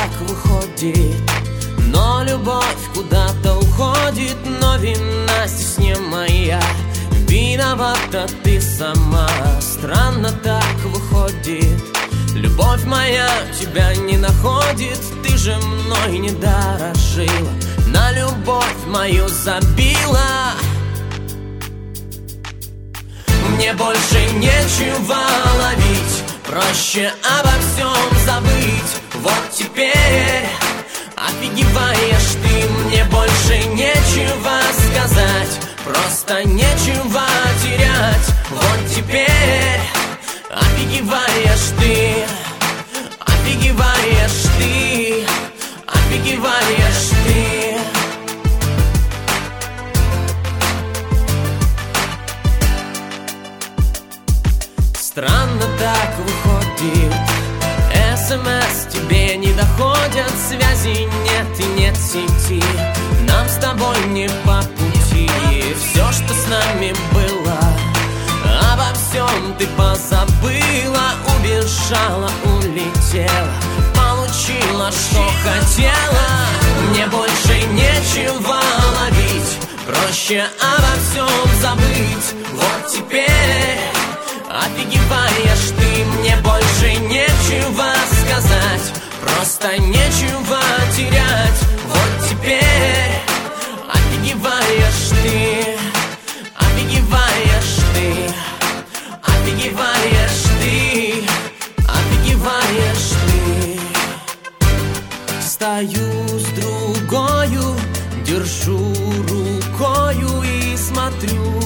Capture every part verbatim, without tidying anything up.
так выходит, но любовь куда-то уходит. Но вина здесь не моя, виновата ты сама. Странно так выходит, любовь моя тебя не находит. Ты же мной не дорожила, на любовь мою забила. Мне больше нечего ловить, проще обо всем забыть. Вот теперь офигеваешь ты, мне больше нечего сказать, просто нечего терять. Вот теперь офигеваешь ты, офигеваешь ты, офигеваешь ты. Странно так выходит, СМС тебе не доходят, связи нет и нет сети, нам с тобой не по пути. Все, что с нами было, обо всем ты позабыла, убежала, улетела, получила, что хотела. Мне больше нечего ловить, проще обо всем забыть. Вот теперь офигеваешь ты, мне больше нечего сказать, просто нечего терять. Вот теперь офигеваешь ты, офигеваешь ты, офигеваешь ты, офигеваешь ты. Стою с другою, держу рукою и смотрю,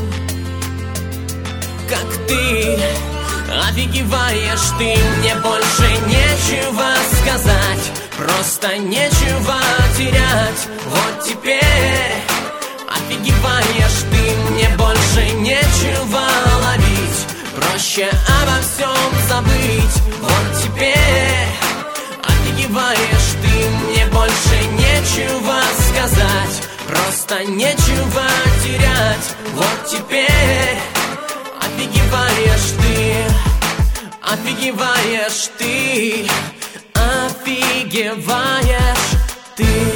как ты офигеваешь ты. Мне больше нечего сказать, просто нечего терять. Вот теперь офигеваешь ты, мне больше нечего ловить, проще обо всем забыть. Вот теперь офигеваешь ты, мне больше нечего сказать, просто нечего терять. Вот теперь офигеваешь ты, офигеваешь ты, офигеваешь ты.